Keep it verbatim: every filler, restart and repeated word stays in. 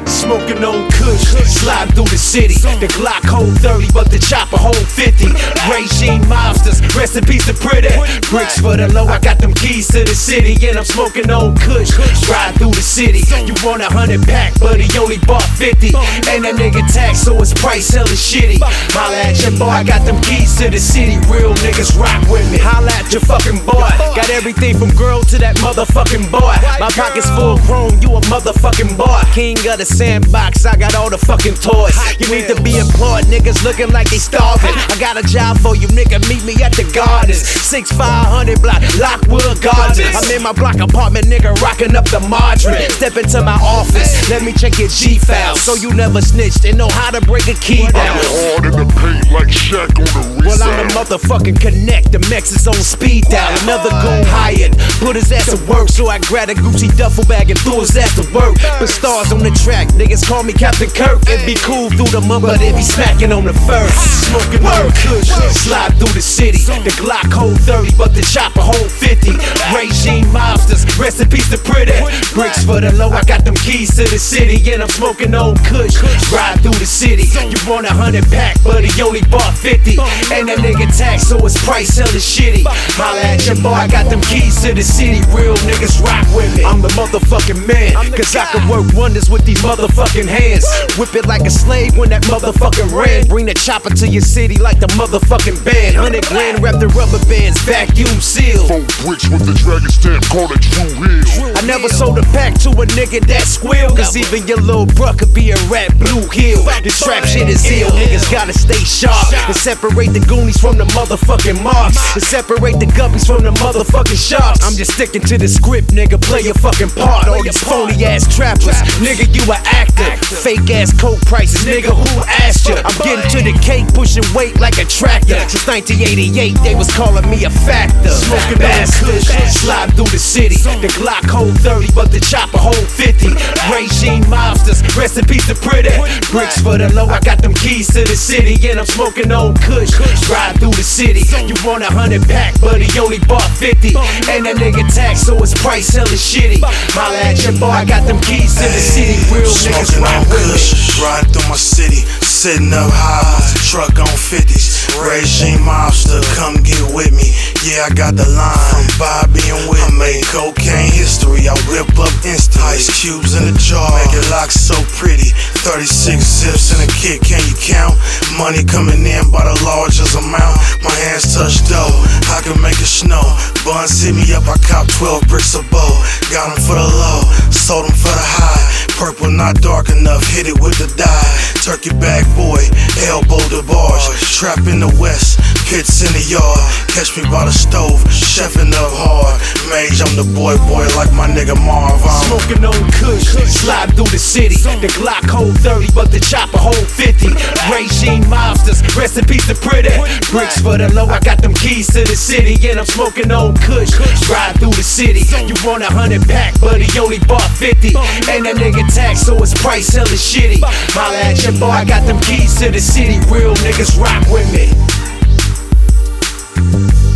Smoking on Kush, slide through the city. The Glock hold thirty, but the chopper hold fifty. Regime mobsters, rest in peace to Pretty. Bricks for the low, I got them keys to the city. And I'm smoking on Kush, ride through the city. You want a hundred pack, but he only bought fifty. And that nigga tax, so his price hella shitty. Holla at your boy, I got them keys to the city. Real niggas rock with me. Holla at your fucking boy. Got everything from girl to that motherfucking boy. My pockets full grown, you a motherfucking boy. King of the sandbox, I got all the fucking toys. You need to be employed, niggas looking like they starving. I got a job for you, nigga, meet me at the Gardens. six five hundred block, Lockwood Gardens. I'm in my block apartment, nigga, rocking up the margarine. Step into my office, let me check your G-file. So you never snitched and know how to break a key down. Hard in the paint like Shaq on the wrist. Well, I'm the motherfucking connect, the Mex is on speed dial. Another goon hired, put his ass to work. So I grabbed a Gucci duffel bag and threw his ass to work. But stars on the track, niggas call me Captain Kirk. It be cool through the month, but it be smacking on the first. Smoking on Kush, slide through the city. The Glock hold thirty, but the chopper hold fifty. Regime mobsters, rest in peace to Pretty. Bricks for the low, I got them keys to the city. And I'm smoking on Kush, ride through the city. You want a hundred pack, but he only bought fifty. And that nigga tax, so his price hella shitty. Holla at your boy, I got them keys to the city. Real niggas rock with me. I'm the motherfucking man, cause I can work wonders with these motherfucking hands. Whip it like a slave when that motherfucking ran. Bring the chopper to your city like the motherfucking band. Hundred grand wrapped in rubber bands, vacuum sealed. Four bricks with the dragon stamp, call it True Hill. I never sold a pack to a nigga that squeal. Cause even your little bruh could be a rat Blue Hill. This trap shit is ill, niggas gotta stay sharp. And separate the Goonies from the motherfucking marks. And separate the guppies from the motherfucking sharks. I'm just sticking to the script, nigga, play your fucking part. All these phony ass trappers, nigga, you a actor. Fake ass coke prices, nigga, who asked you? I'm getting to the cake, pushing weight like a tractor. Since nineteen eighty-eight, they was calling me a factor. Smoking ass Kush, slide through the city. The Glock hold thirty, but the chopper hold fifty. Regime mobsters, rest in peace to Pretty. Bricks for the low, I got them keys to the city. And I'm smoking on Kush, ride through the city. You want a hundred pack, but he only bought fifty. And that nigga tax, so his price hella shitty. Holla at your boy, I got them keys to the city. Real niggas rock with me. Riding through my city, sitting up high, truck on fifties. Regime mobster, come get with me. Yeah, I got the line from Bobby and Whitney. I made cocaine history, I whip up instant. Ice cubes in a jar, make it look so pretty. thirty-six zips in a kit, can you count? Money coming in by the largest amount. My hands touch dough, I can make it snow. Buns hit me up, I cop twelve bricks a bow. Got them for the low, sold them for the high. Purple not dark enough, hit it with the dye. Turkey bag boy, elbow the bars. Trap in the west, pits in the yard. Catch me by the stove, chefing up hard. Mage, I'm the boy boy like my nigga Marv. I'm smoking on Kush, slide through the city. The Glock hold thirty, but the chopper hold fifty. Regime mobsters, rest in peace to Pretty. Bricks for the low, I got them keys to the city. And I'm smoking on Kush, ride through the city. You want a hundred pack, but he only bought fifty. And that nigga tax, so his price hella shitty. Holla at your boy, I got them keys to the city. Real niggas rock with me.